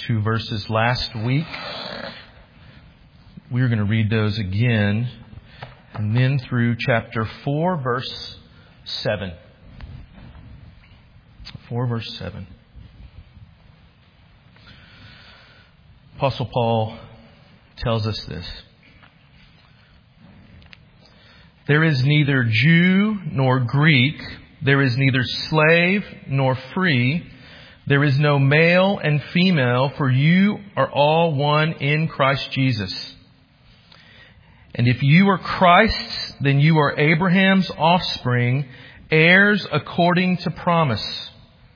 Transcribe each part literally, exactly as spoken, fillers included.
two verses last week. We're going to read those again, and then through chapter four, verse seven. four, verse seven. Apostle Paul tells us this. There is neither Jew nor Greek. There is neither slave nor free. There is no male and female, for you are all one in Christ Jesus. And if you are Christ's, then you are Abraham's offspring, heirs according to promise.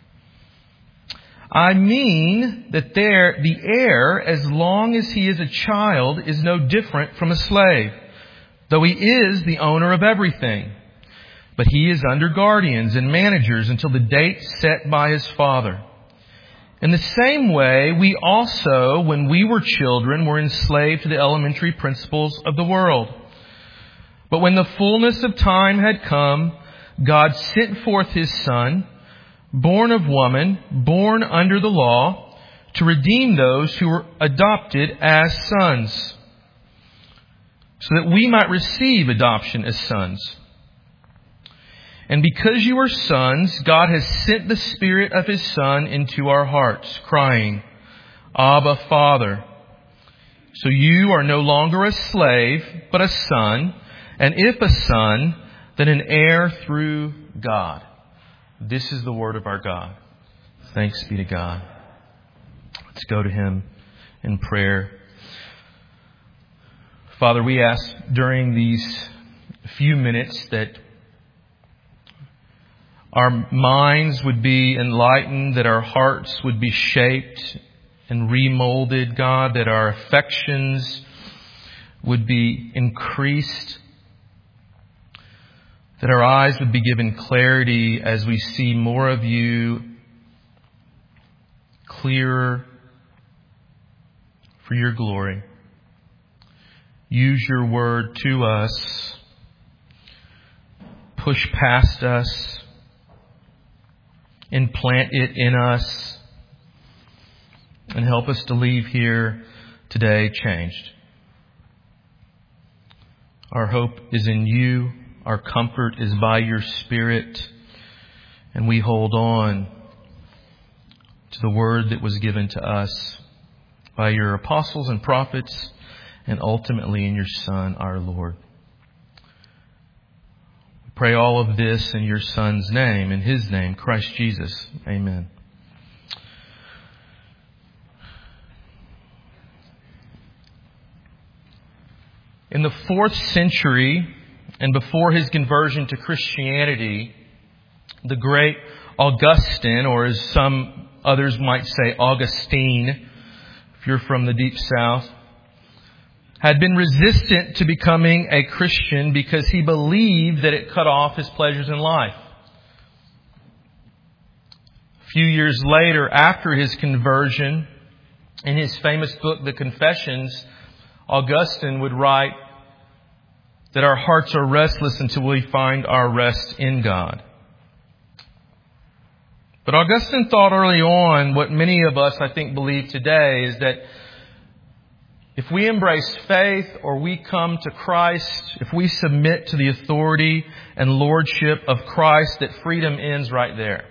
I mean that there, the heir, as long as he is a child, is no different from a slave, though he is the owner of everything. But he is under guardians and managers until the date set by his father. In the same way, we also, when we were children, were enslaved to the elementary principles of the world. But when the fullness of time had come, God sent forth His Son, born of woman, born under the law, to redeem those who were adopted as sons, so that we might receive adoption as sons. And because you are sons, God has sent the Spirit of His Son into our hearts, crying, Abba, Father. So you are no longer a slave, but a son, and if a son, then an heir through God. This is the word of our God. Thanks be to God. Let's go to Him in prayer. Father, we ask during these few minutes that our minds would be enlightened, that our hearts would be shaped and remolded, God, that our affections would be increased, that our eyes would be given clarity as we see more of You clearer for Your glory. Use Your word to us. Push past us. Implant it in us. And help us to leave here today changed. Our hope is in You. Our comfort is by Your Spirit. And we hold on to the word that was given to us by Your apostles and prophets, and ultimately in Your Son, our Lord. We pray all of this in Your Son's name, in His name, Christ Jesus. Amen. In the fourth century, and before his conversion to Christianity, the great Augustine, or as some others might say, Augustine, if you're from the deep south, had been resistant to becoming a Christian because he believed that it cut off his pleasures in life. A few years later, after his conversion, in his famous book, The Confessions, Augustine would write that our hearts are restless until we find our rest in God. But Augustine thought early on what many of us, I think, believe today is that if we embrace faith or we come to Christ, if we submit to the authority and lordship of Christ, that freedom ends right there.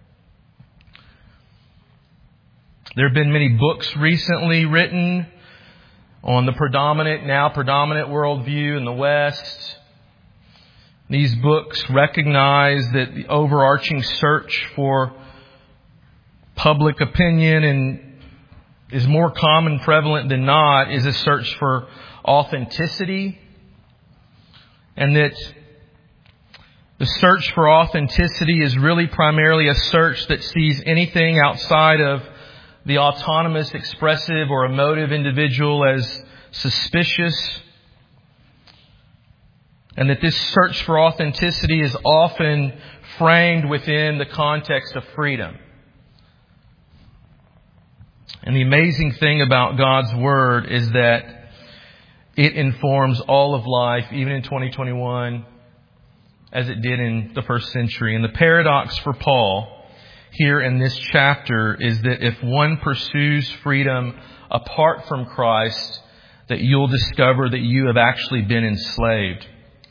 There have been many books recently written on the predominant, now predominant worldview in the West. These books recognize that the overarching search for public opinion and is more common, prevalent than not, is a search for authenticity. And that the search for authenticity is really primarily a search that sees anything outside of the autonomous, expressive, or emotive individual as suspicious. And that this search for authenticity is often framed within the context of freedom. And the amazing thing about God's Word is that it informs all of life, even in twenty twenty-one, as it did in the first century. And the paradox for Paul here in this chapter is that if one pursues freedom apart from Christ, that you'll discover that you have actually been enslaved.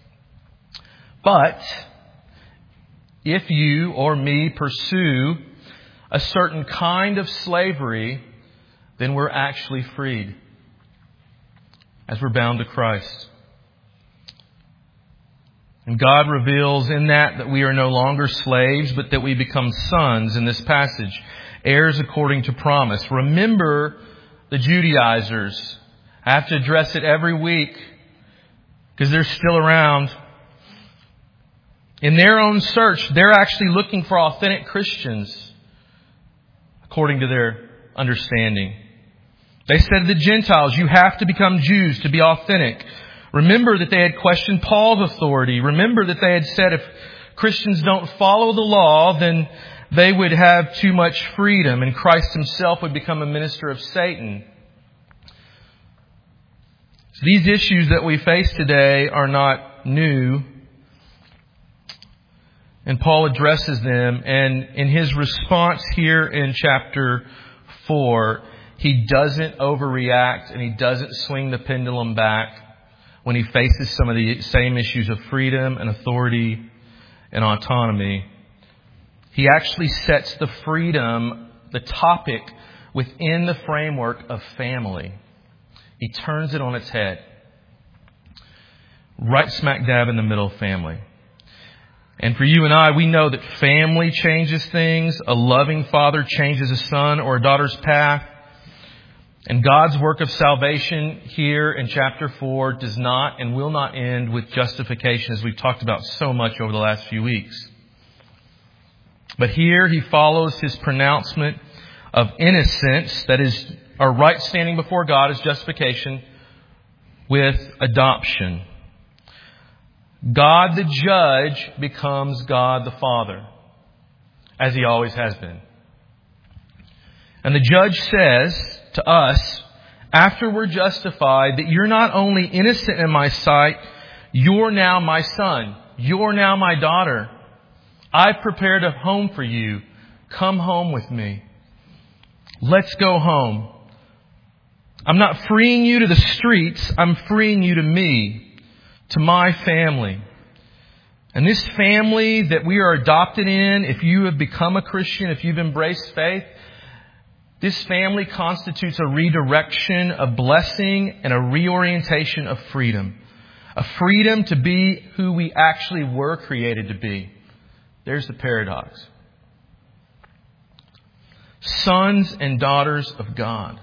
But if you or me pursue a certain kind of slavery, then we're actually freed, as we're bound to Christ. And God reveals in that that we are no longer slaves, but that we become sons in this passage, heirs according to promise. Remember the Judaizers. I have to address it every week because they're still around. In their own search, they're actually looking for authentic Christians, according to their understanding. They said to the Gentiles, you have to become Jews to be authentic. Remember that they had questioned Paul's authority. Remember that they had said if Christians don't follow the law, then they would have too much freedom and Christ himself would become a minister of Satan. So these issues that we face today are not new. And Paul addresses them. And in his response here in chapter four, he doesn't overreact and he doesn't swing the pendulum back when he faces some of the same issues of freedom and authority and autonomy. He actually sets the freedom, the topic, within the framework of family. He turns it on its head. Right smack dab in the middle of family. And for you and I, we know that family changes things. A loving father changes a son or a daughter's path. And God's work of salvation here in chapter four does not and will not end with justification, as we've talked about so much over the last few weeks. But here he follows his pronouncement of innocence, that is, our right standing before God is justification, with adoption. God the judge becomes God the Father, as he always has been. And the judge says to us, after we're justified, that you're not only innocent in my sight, you're now my son. You're now my daughter. I've prepared a home for you. Come home with me. Let's go home. I'm not freeing you to the streets. I'm freeing you to me, to my family. And this family that we are adopted in, if you have become a Christian, if you've embraced faith, this family constitutes a redirection, a blessing, and a reorientation of freedom. A freedom to be who we actually were created to be. There's the paradox. Sons and daughters of God.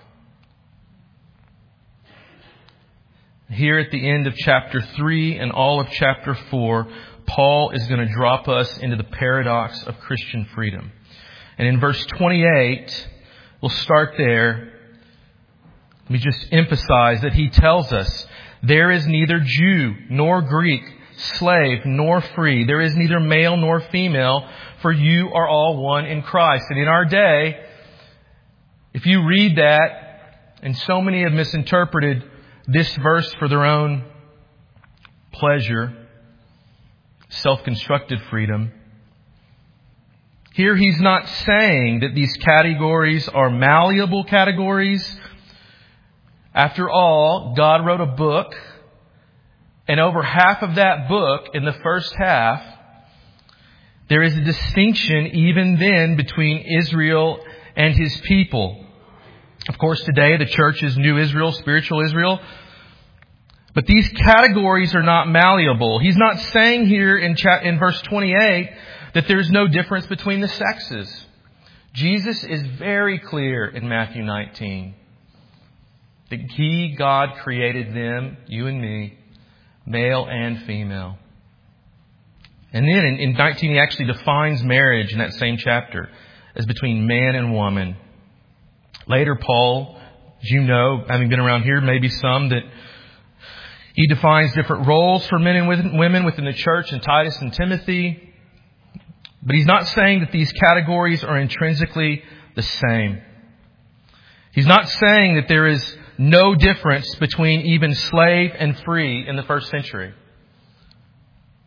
Here at the end of chapter three and all of chapter four, Paul is going to drop us into the paradox of Christian freedom. And in verse twenty-eight, we'll start there. Let me just emphasize that he tells us there is neither Jew nor Greek, slave nor free. There is neither male nor female, for you are all one in Christ. And in our day, if you read that, and so many have misinterpreted this verse for their own pleasure, self-constructed freedom. Here he's not saying that these categories are malleable categories. After all, God wrote a book, and over half of that book, in the first half, there is a distinction even then between Israel and his people. Of course, today the church is New Israel, spiritual Israel. But these categories are not malleable. He's not saying here in, cha- in verse twenty-eight that there's no difference between the sexes. Jesus is very clear in Matthew nineteen that He, God, created them, you and me, male and female. And then in, in nineteen, He actually defines marriage in that same chapter as between man and woman. Later, Paul, as you know, having been around here, maybe some, that he defines different roles for men and women within the church in Titus and Timothy. But he's not saying that these categories are intrinsically the same. He's not saying that there is no difference between even slave and free in the first century.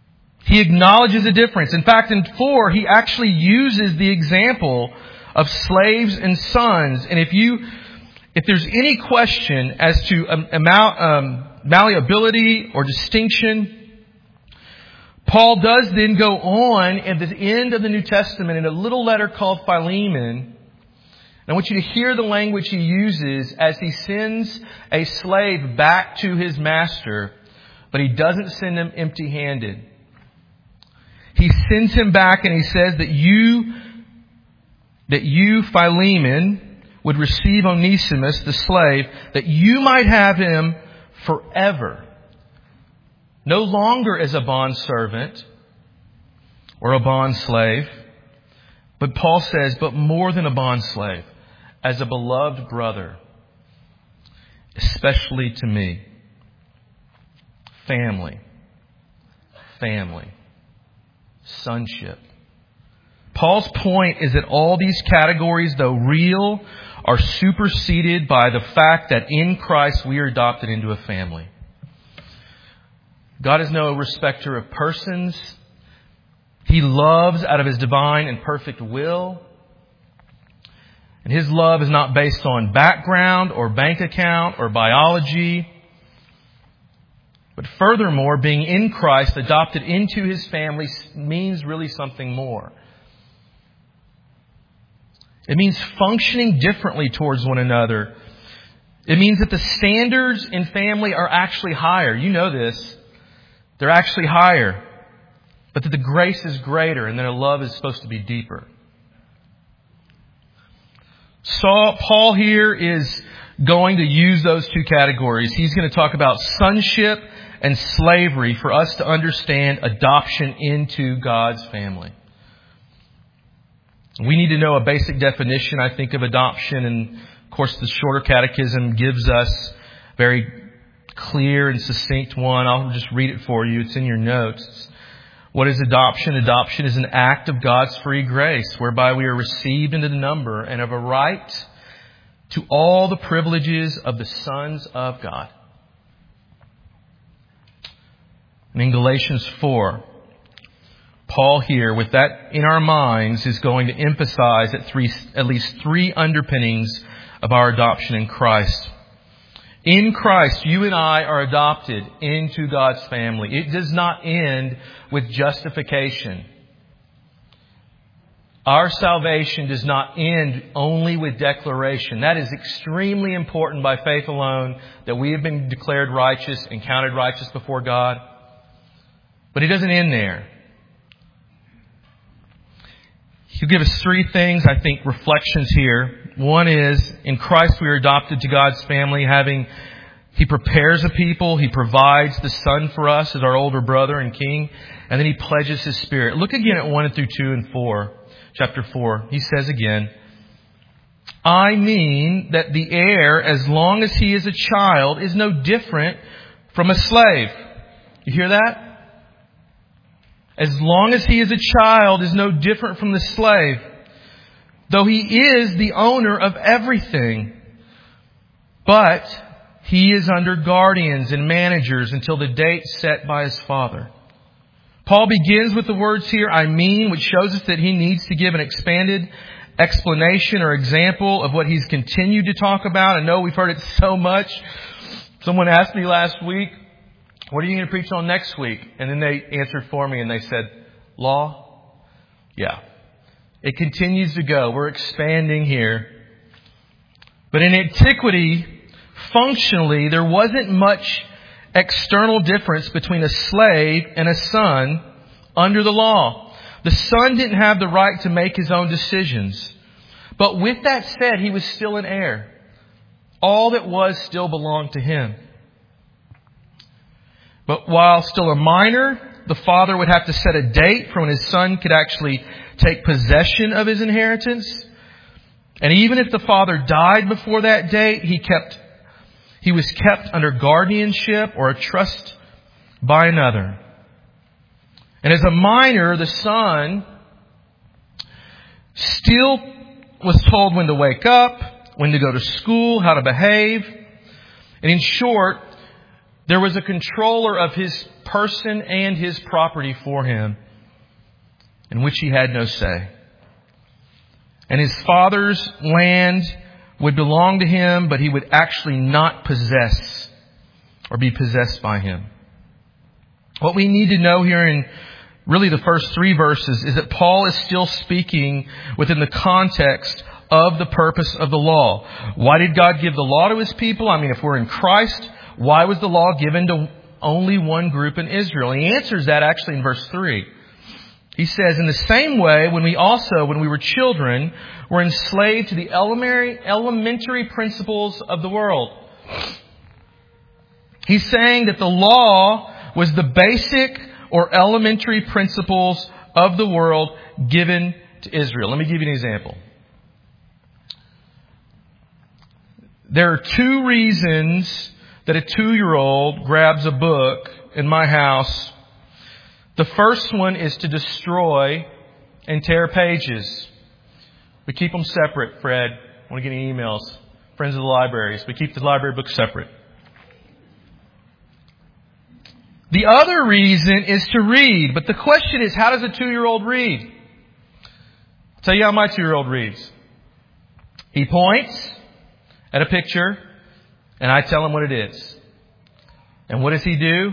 He acknowledges a difference. In fact, in four, he actually uses the example of slaves and sons. And if you, if there's any question as to um, amount, um, malleability or distinction, Paul does then go on at the end of the New Testament in a little letter called Philemon. And I want you to hear the language he uses as he sends a slave back to his master, but he doesn't send him empty-handed. He sends him back and he says that you, that you, Philemon, would receive Onesimus, the slave, that you might have him forever. No longer as a bondservant or a bondslave, but Paul says, but more than a bondslave, as a beloved brother, especially to me. Family. Family. Sonship. Paul's point is that all these categories, though real, are superseded by the fact that in Christ we are adopted into a family. God is no respecter of persons. He loves out of His divine and perfect will. And His love is not based on background or bank account or biology. But furthermore, being in Christ, adopted into His family, means really something more. It means functioning differently towards one another. It means that the standards in family are actually higher. You know this. They're actually higher. But that the grace is greater and that our love is supposed to be deeper. So Paul here is going to use those two categories. He's going to talk about sonship and slavery for us to understand adoption into God's family. We need to know a basic definition, I think, of adoption. And, of course, the Shorter Catechism gives us a very clear and succinct one. I'll just read it for you. It's in your notes. What is adoption? Adoption is an act of God's free grace, whereby we are received into the number and of a right to all the privileges of the sons of God. And in Galatians four, Paul here, with that in our minds, is going to emphasize at, three, at least three underpinnings of our adoption in Christ. In Christ, you and I are adopted into God's family. It does not end with justification. Our salvation does not end only with declaration. That is extremely important by faith alone, that we have been declared righteous and counted righteous before God. But it doesn't end there. He'll give us three things, I think, reflections here. One is, in Christ we are adopted to God's family, having He prepares a people, He provides the Son for us as our older brother and King, and then He pledges His Spirit. Look again at one through two and four, chapter four. He says again, I mean that the heir, as long as he is a child, is no different from a slave. You hear that? As long as he is a child, is no different from the slave, though he is the owner of everything. But he is under guardians and managers until the date set by his father. Paul begins with the words here, I mean, which shows us that he needs to give an expanded explanation or example of what he's continued to talk about. I know we've heard it so much. Someone asked me last week, what are you going to preach on next week? And then they answered for me and they said, law? Yeah. It continues to go. We're expanding here. But in antiquity, functionally, there wasn't much external difference between a slave and a son under the law. The son didn't have the right to make his own decisions. But with that said, he was still an heir. All that was still belonged to him. But while still a minor, the father would have to set a date for when his son could actually take possession of his inheritance. And even if the father died before that date, he kept, he was kept under guardianship or a trust by another. And as a minor, the son still was told when to wake up, when to go to school, how to behave. And in short, There was a controller of his person and his property for him, in which he had no say. And his father's land would belong to him, but he would actually not possess or be possessed by him. What we need to know here in really the first three verses is that Paul is still speaking within the context of the purpose of the law. Why did God give the law to His people? I mean, if we're in Christ, why was the law given to only one group in Israel? And he answers that actually in verse three. He says, in the same way, when we also, when we were children, were enslaved to the elementary, elementary principles of the world. He's saying that the law was the basic or elementary principles of the world given to Israel. Let me give you an example. There are two reasons that a two-year-old grabs a book in my house. The first one is to destroy and tear pages. We keep them separate, Fred. I want to get any emails. Friends of the libraries. We keep the library books separate. The other reason is to read. But the question is, how does a two-year-old read? I'll tell you how my two-year-old reads. He points at a picture, and I tell him what it is. And what does he do?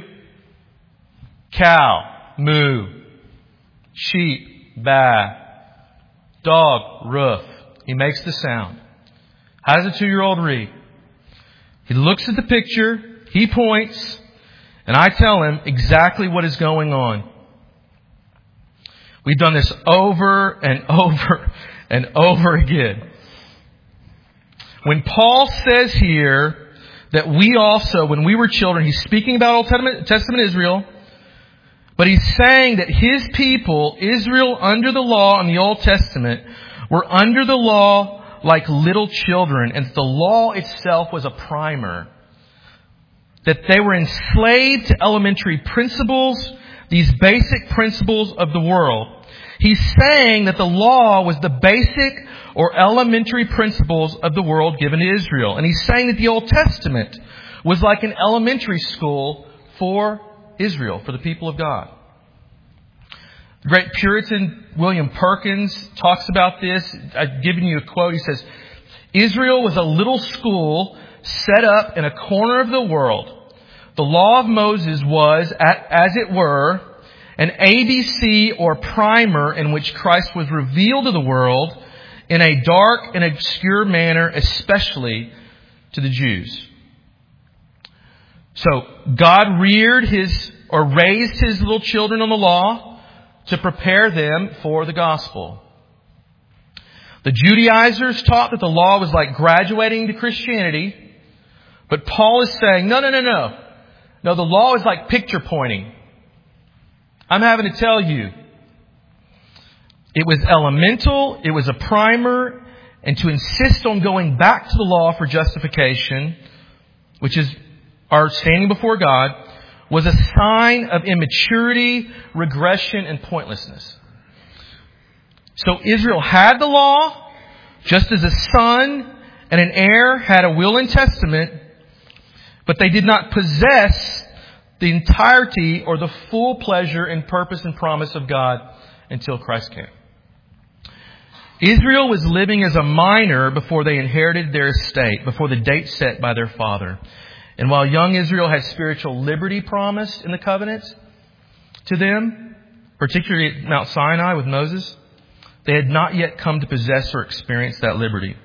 Cow, moo. Sheep, baa. Dog, roof. He makes the sound. How does a two-year-old read? He looks at the picture, he points, and I tell him exactly what is going on. We've done this over and over and over again. When Paul says here that we also, when we were children, he's speaking about Old Testament, Testament Israel, but he's saying that his people, Israel under the law in the Old Testament, were under the law like little children, and the law itself was a primer. That they were enslaved to elementary principles, these basic principles of the world. He's saying that the law was the basic or elementary principles of the world given to Israel. And he's saying that the Old Testament was like an elementary school for Israel, for the people of God. The great Puritan William Perkins talks about this. I've given you a quote. He says, Israel was a little school set up in a corner of the world. The law of Moses was, as it were, an A B C or primer in which Christ was revealed to the world in a dark and obscure manner, especially to the Jews. So God reared his or raised his little children on the law to prepare them for the gospel. The Judaizers taught that the law was like graduating to Christianity, but Paul is saying, no, no, no, no. No, the law is like picture pointing. I'm having to tell you, it was elemental, it was a primer, and to insist on going back to the law for justification, which is our standing before God, was a sign of immaturity, regression, and pointlessness. So Israel had the law, just as a son and an heir had a will and testament, but they did not possess the entirety or the full pleasure and purpose and promise of God until Christ came. Israel was living as a minor before they inherited their estate, before the date set by their father. And while young Israel had spiritual liberty promised in the covenant to them, particularly at Mount Sinai with Moses, they had not yet come to possess or experience that liberty.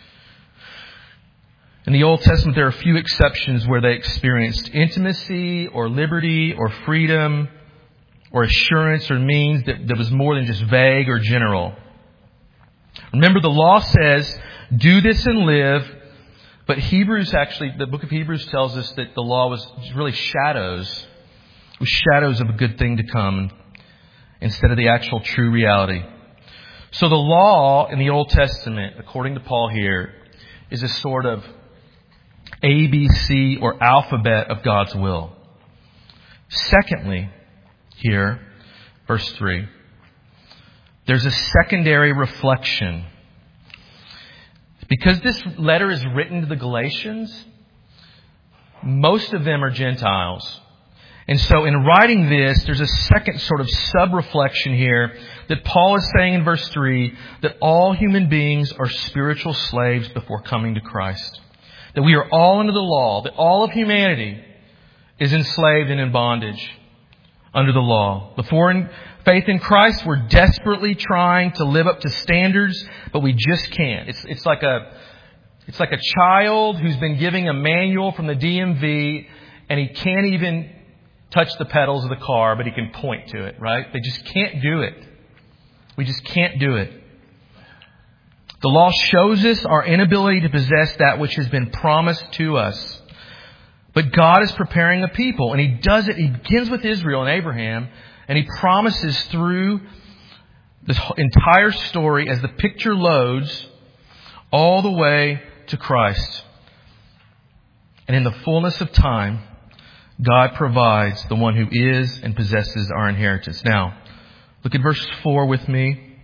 In the Old Testament, there are a few exceptions where they experienced intimacy or liberty or freedom or assurance or means that, that was more than just vague or general. Remember, the law says, do this and live. But Hebrews actually, the book of Hebrews tells us that the law was really shadows. It was shadows of a good thing to come instead of the actual true reality. So the law in the Old Testament, according to Paul here, is a sort of A B C or alphabet of God's will. Secondly, here, verse three, there's a secondary reflection. Because this letter is written to the Galatians, Most of them are Gentiles. And so in writing this, there's a second sort of sub-reflection here that Paul is saying in verse three that all human beings are spiritual slaves before coming to Christ. That we are all under the law, that all of humanity is enslaved and in bondage under the law. Before in faith in Christ, we're desperately trying to live up to standards, but we just can't. It's, it's like a, it's like a child who's been giving a manual from the D M V and he can't even touch the pedals of the car, but he can point to it, right? They just can't do it. We just can't do it. The law shows us our inability to possess that which has been promised to us. But God is preparing a people, and He does it. He begins with Israel and Abraham, and He promises through this entire story as the picture loads all the way to Christ. And in the fullness of time, God provides the one who is and possesses our inheritance. Now, look at verse four with me.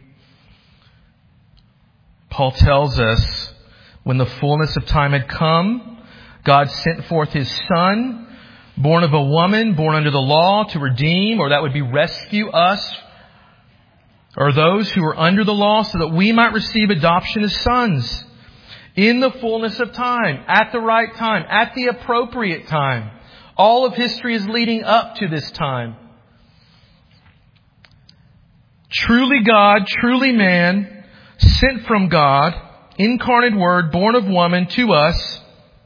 Paul tells us, when the fullness of time had come, God sent forth His Son, born of a woman, born under the law, to redeem, or that would be rescue us, or those who are under the law, so that we might receive adoption as sons. In the fullness of time, at the right time, at the appropriate time. All of history is leading up to this time. Truly God, truly man, sent from God, incarnate Word, born of woman, to us,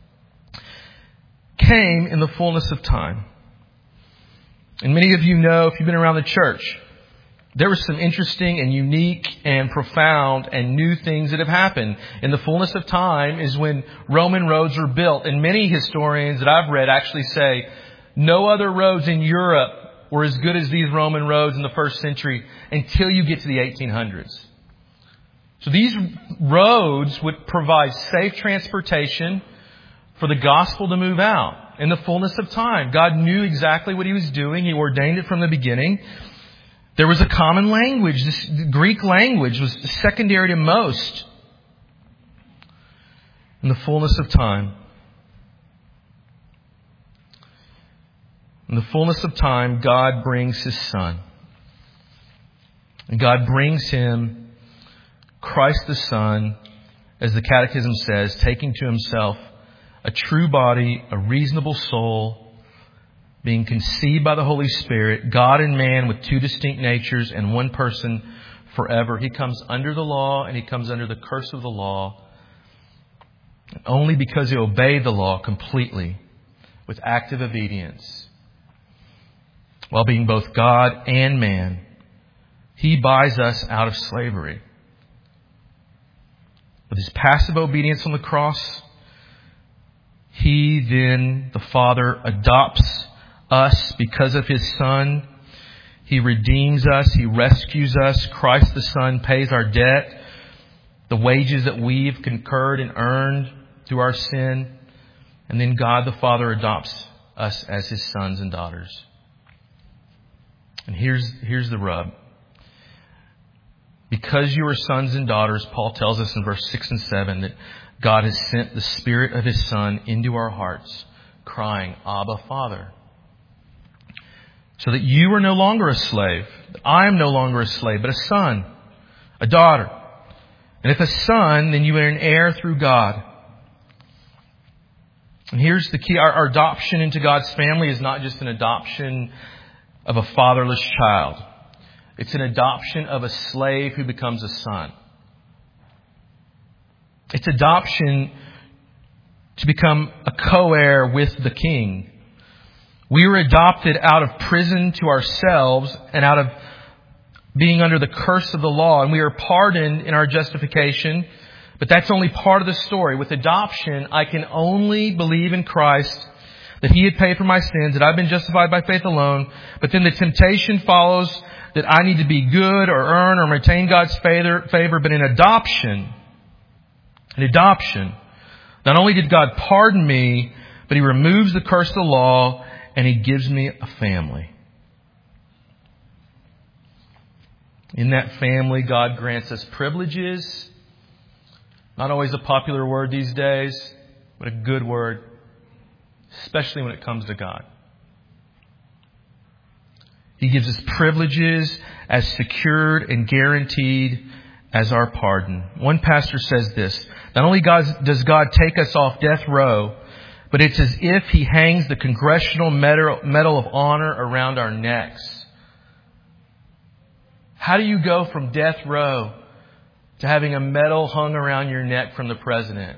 came in the fullness of time. And many of you know, if you've been around the church, there were some interesting and unique and profound and new things that have happened. In the fullness of time is when Roman roads were built. And many historians that I've read actually say no other roads in Europe were as good as these Roman roads in the first century until you get to the eighteen hundreds. So these roads would provide safe transportation for the gospel to move out in the fullness of time. God knew exactly what He was doing. He ordained it from the beginning. There was a common language. This Greek language was secondary to most. In the fullness of time. In the fullness of time, God brings His Son. And God brings Him, Christ the Son, as the Catechism says, taking to Himself a true body, a reasonable soul, being conceived by the Holy Spirit, God and man with two distinct natures and one person forever. He comes under the law and He comes under the curse of the law. Only because He obeyed the law completely with active obedience. While being both God and man, He buys us out of slavery. With His passive obedience on the cross, He then, the Father, adopts us because of His Son. He redeems us. He rescues us. Christ the Son pays our debt, the wages that we've concurred and earned through our sin. And then God the Father adopts us as His sons and daughters. And here's, here's the rub. Because you are sons and daughters, Paul tells us in verse six and seven that God has sent the Spirit of His Son into our hearts, crying, Abba, Father. So that you are no longer a slave. I am no longer a slave, but a son, a daughter. And if a son, then you are an heir through God. And here's the key. Our, our adoption into God's family is not just an adoption of a fatherless child. It's an adoption of a slave who becomes a son. It's adoption to become a co-heir with the King. We were adopted out of prison to ourselves and out of being under the curse of the law. And we are pardoned in our justification. But that's only part of the story. With adoption, I can only believe in Christ, that He had paid for my sins, that I've been justified by faith alone. But then the temptation follows that I need to be good or earn or maintain God's favor. But in adoption, in adoption, not only did God pardon me, but He removes the curse of the law and He gives me a family. In that family, God grants us privileges. Not always a popular word these days, but a good word. especially when it comes to God. He gives us privileges as secured and guaranteed as our pardon. One pastor says this: not only God, does God take us off death row, but it's as if He hangs the Congressional Medal, Medal of Honor around our necks. How do you go from death row to having a medal hung around your neck from the President?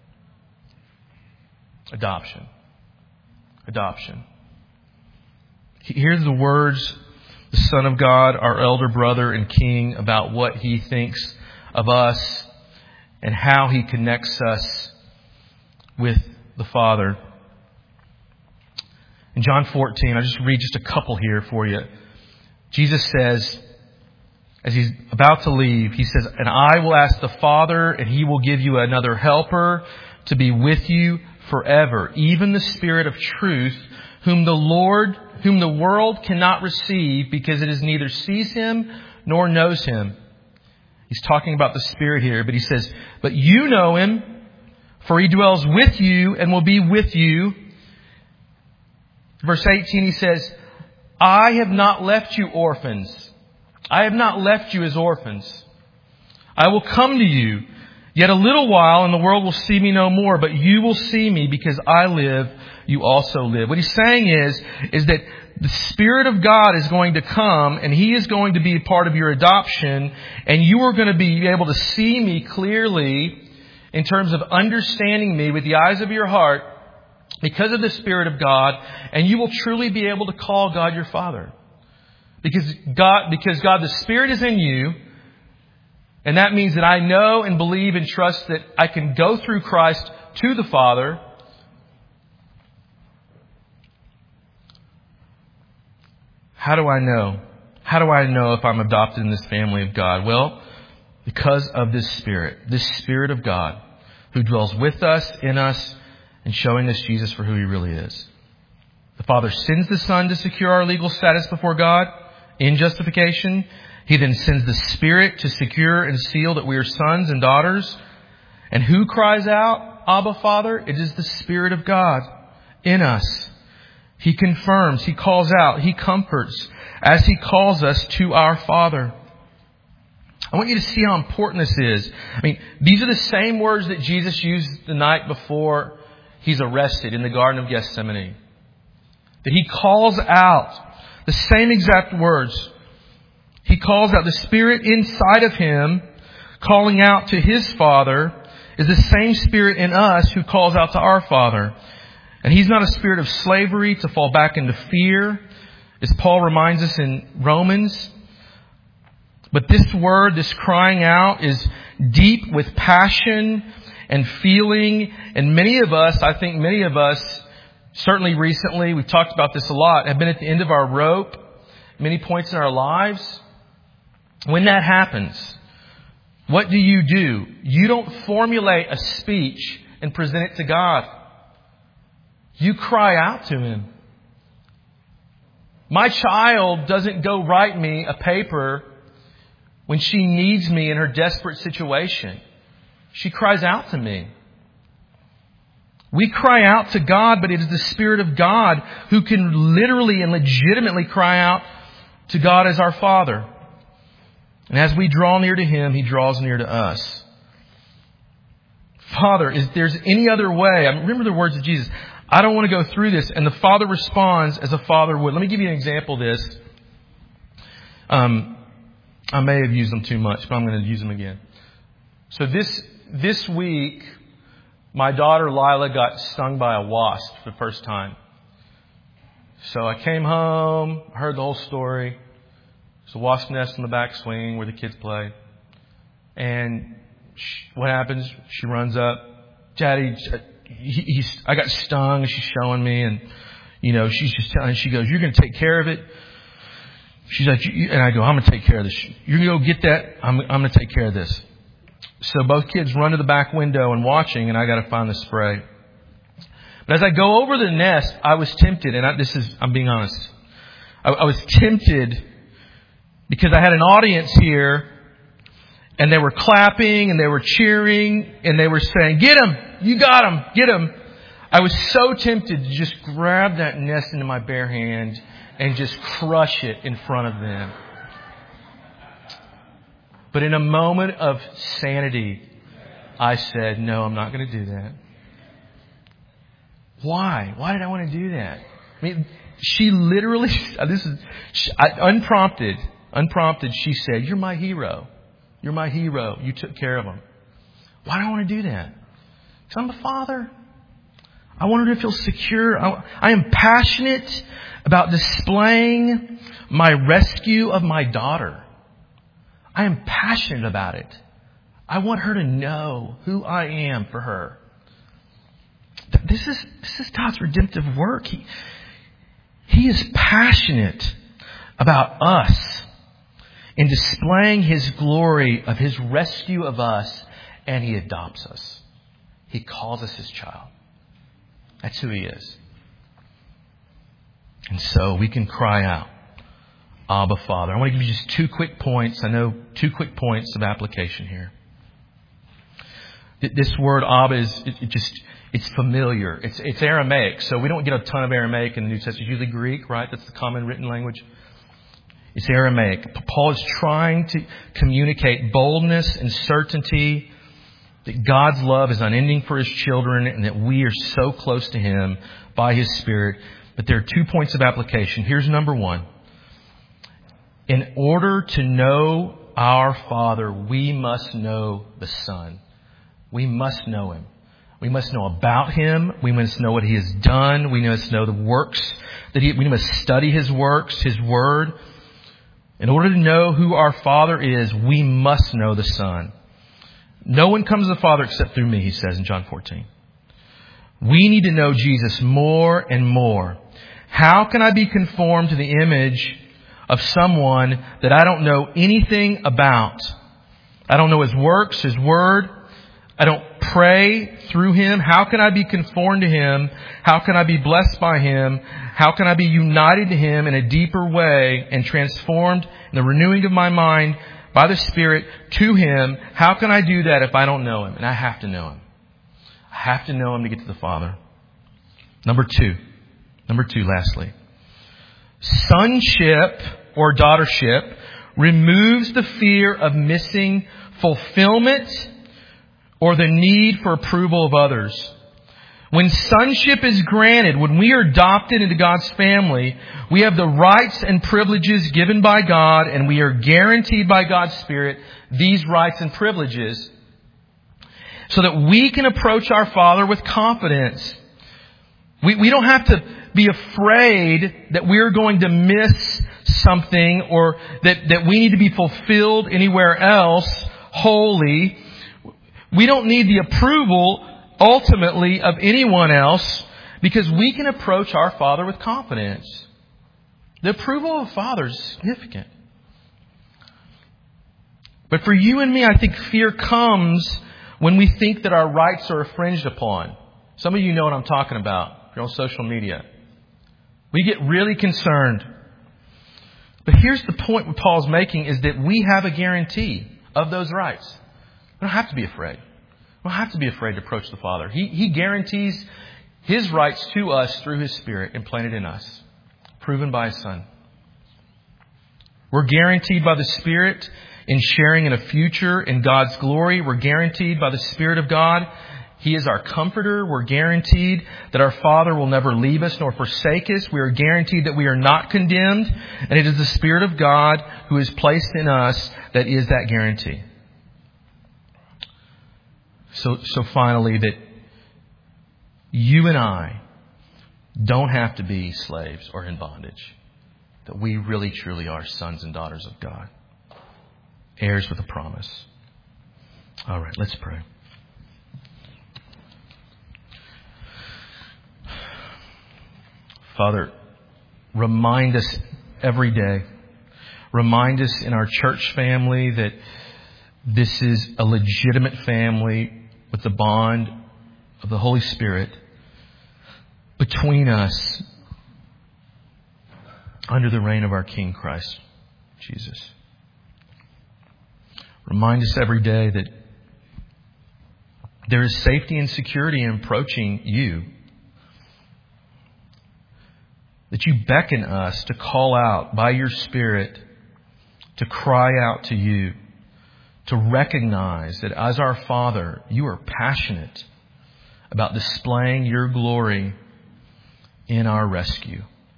Adoption. Adoption. Here's the words, the Son of God, our elder brother and King, about what He thinks of us and how He connects us with the Father. In John fourteen, I'll just read just a couple here for you. Jesus says, as He's about to leave, He says, "And I will ask the Father, and He will give you another helper to be with you forever, even the Spirit of truth, whom the Lord, whom the world cannot receive, because it is neither sees Him nor knows Him." He's talking about the Spirit here, but He says, "But you know Him, for He dwells with you and will be with you." Verse eighteen, He says, "I have not left you orphans. I have not left you as orphans. I will come to you. Yet a little while and the world will see me no more, but you will see me, because I live, you also live." What He's saying is, is that the Spirit of God is going to come and He is going to be a part of your adoption, and you are going to be able to see me clearly in terms of understanding me with the eyes of your heart because of the Spirit of God, and you will truly be able to call God your Father. Because God, because God, the Spirit is in you, and that means that I know and believe and trust that I can go through Christ to the Father. How do I know? How do I know if I'm adopted in this family of God? Well, because of this Spirit, this Spirit of God who dwells with us, in us, and showing us Jesus for who He really is. The Father sends the Son to secure our legal status before God in justification. He then sends the Spirit to secure and seal that we are sons and daughters. And who cries out, "Abba, Father"? It is the Spirit of God in us. He confirms, He calls out, He comforts as He calls us to our Father. I want you to see how important this is. I mean, these are the same words that Jesus used the night before He's arrested in the Garden of Gethsemane. That He calls out the same exact words. He calls out, the Spirit inside of Him, calling out to His Father, is the same Spirit in us who calls out to our Father. And He's not a spirit of slavery to fall back into fear, as Paul reminds us in Romans. But this word, this crying out, is deep with passion and feeling. And many of us, I think many of us, certainly recently, we've talked about this a lot, have been at the end of our rope, many points in our lives. When that happens, what do you do? You don't formulate a speech and present it to God. You cry out to Him. My child doesn't go write me a paper when she needs me in her desperate situation. She cries out to me. We cry out to God, but it is the Spirit of God who can literally and legitimately cry out to God as our Father. And as we draw near to Him, He draws near to us. Father, if there's any other way, I remember the words of Jesus, I don't want to go through this. And the Father responds as a father would. Let me give you an example of this. Um, I may have used them too much, but I'm going to use them again. So this this week, my daughter Lila got stung by a wasp for the first time. So I came home, heard the whole story. There's a wasp nest in the back swing where the kids play. And she, what happens? She runs up. Daddy, he, he's, I got stung. She's showing me. And, you know, she's just telling, she goes, "You're going to take care of it." She's like, and I go, "I'm going to take care of this. You're going to go get that. I'm, I'm going to take care of this." So both kids run to the back window and watching, and I got to find the spray. But as I go over the nest, I was tempted, and I, this is, I'm being honest. I, I was tempted because I had an audience here, and they were clapping, and they were cheering, and they were saying, "Get him! You got him! Get him!" I was so tempted to just grab that nest into my bare hand and just crush it in front of them. But in a moment of sanity, I said, no, I'm not going to do that. Why? Why did I want to do that? I mean, she literally, this is she, I, unprompted, unprompted, she said, you're my hero. You're my hero. You took care of him. Why do I want to do that? Because I'm a father. I want her to feel secure. I, I am passionate about displaying my rescue of my daughter. I am passionate about it. I want her to know who I am for her. This is, this is God's redemptive work. He, he is passionate about us in displaying His glory of His rescue of us, and He adopts us. He calls us His child. That's who He is. And so we can cry out, Abba, Father. I want to give you just two quick points. I know two quick points of application here. This word Abba is it, it just it's familiar. It's it's Aramaic, so we don't get a ton of Aramaic in the New Testament. It's usually Greek, right? That's the common written language. It's Aramaic. Paul is trying to communicate boldness and certainty that God's love is unending for His children and that we are so close to Him by His Spirit. But there are two points of application. Here's number one. In order to know our Father, we must know the Son. We must know Him. We must know about Him. We must know what He has done. We must know the works that He, we must study His works, His Word. In order to know who our Father is, we must know the Son. No one comes to the Father except through me, He says in John fourteen. We need to know Jesus more and more. How can I be conformed to the image of someone that I don't know anything about? I don't know His works, His Word. I don't pray through Him. How can I be conformed to Him? How can I be blessed by Him? How can I be united to Him in a deeper way and transformed in the renewing of my mind by the Spirit to Him? How can I do that if I don't know Him? And I have to know Him. I have to know Him to get to the Father. Number two. Number two, lastly. Sonship or daughtership removes the fear of missing fulfillment or the need for approval of others. When sonship is granted, when we are adopted into God's family, we have the rights and privileges given by God, and we are guaranteed by God's Spirit these rights and privileges so that we can approach our Father with confidence. We, we don't have to be afraid that we're going to miss something or that, that we need to be fulfilled anywhere else wholly. We don't need the approval, ultimately, of anyone else because we can approach our Father with confidence. The approval of the Father is significant. But for you and me, I think fear comes when we think that our rights are infringed upon. Some of you know what I'm talking about. You're on social media. We get really concerned. But here's the point what Paul's making is that we have a guarantee of those rights. We don't have to be afraid. We don't have to be afraid to approach the Father. He, he guarantees His rights to us through His Spirit implanted in us, proven by His Son. We're guaranteed by the Spirit in sharing in a future in God's glory. We're guaranteed by the Spirit of God. He is our comforter. We're guaranteed that our Father will never leave us nor forsake us. We are guaranteed that we are not condemned. And it is the Spirit of God who is placed in us that is that guarantee. So, so finally, that you and I don't have to be slaves or in bondage. That we really, truly are sons and daughters of God. Heirs with a promise. All right, let's pray. Father, remind us every day. Remind us in our church family that this is a legitimate family with the bond of the Holy Spirit between us under the reign of our King Christ Jesus. Remind us every day that there is safety and security in approaching You that you beckon us to call out by your Spirit, to cry out to you, to recognize that as our Father, you are passionate about displaying your glory in our rescue.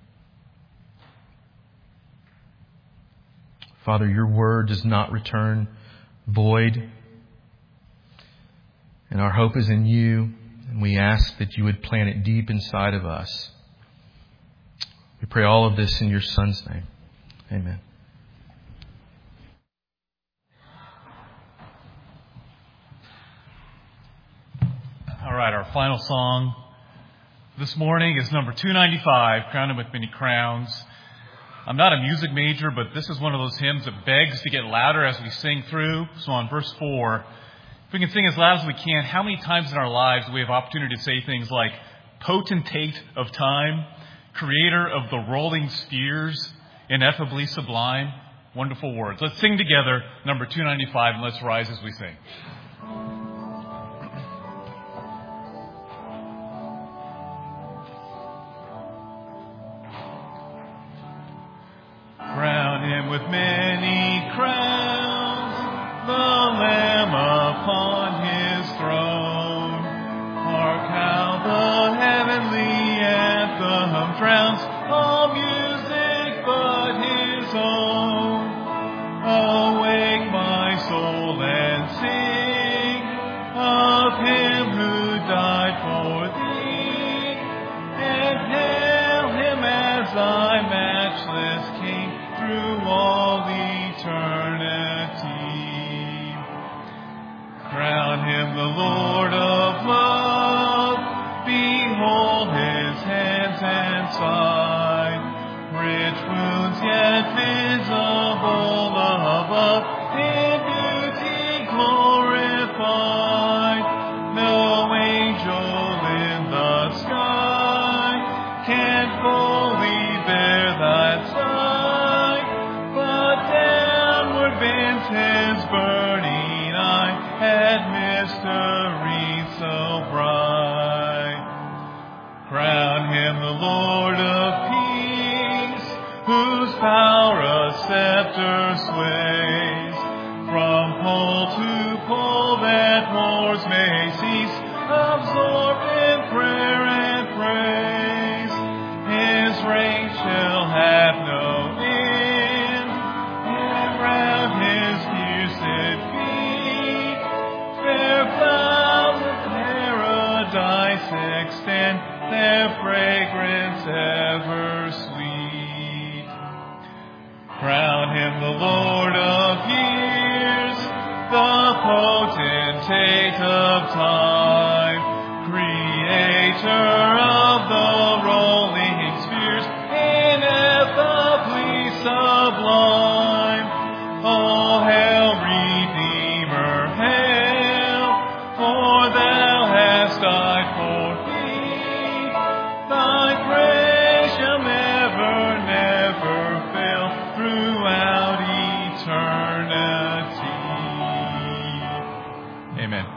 Father, your word does not return void, and our hope is in you, and we ask that you would plant it deep inside of us. We pray all of this in your Son's name. Amen. All right, our final song this morning is number two ninety-five, Crown Him with Many Crowns. I'm not a music major, but this is one of those hymns that begs to get louder as we sing through. So on verse four, if we can sing as loud as we can, how many times in our lives do we have opportunity to say things like, potentate of time, creator of the rolling spheres, ineffably sublime? Wonderful words. Let's sing together number two ninety-five, and let's rise as we sing. Crown him with many crowns, the Lamb upon his throne. Hark how the heavenly anthem drowns all music but his own. Awake my soul and sing of him who died for thee, and hail him as thy matchless King through all eternity. Crown him the Lord of love, behold his hands and side, rich wounds yet visible above, in beauty glorified. No angel in the sky can fully bear that sight, but downward bends his burning eye at mystery so bright. Crown him the Lord of peace, whose power a scepter sways. From pole to pole that wars may cease, absorbed in prayer and praise. His reign shall have no end, and round his pierced feet fair flowers of paradise extend, their fragrance ever sweet. Crown him the Lord of years, the potentate of time, creator of the rolling spheres, ineffably sublime. All hail, Redeemer, hail, for thou hast died for thee. Thy praise shall never, never fail throughout eternity. Amen.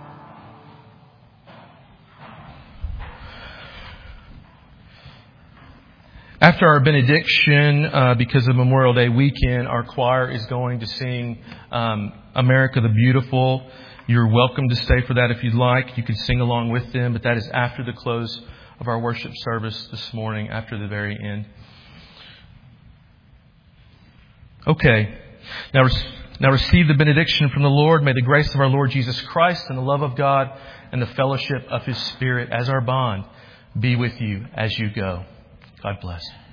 After our benediction, uh, because of Memorial Day weekend, our choir is going to sing um, America the Beautiful. You're welcome to stay for that if you'd like. You can sing along with them, but that is after the close of our worship service this morning, after the very end. Okay. Now, now receive the benediction from the Lord. May the grace of our Lord Jesus Christ and the love of God and the fellowship of His Spirit as our bond be with you as you go. God bless.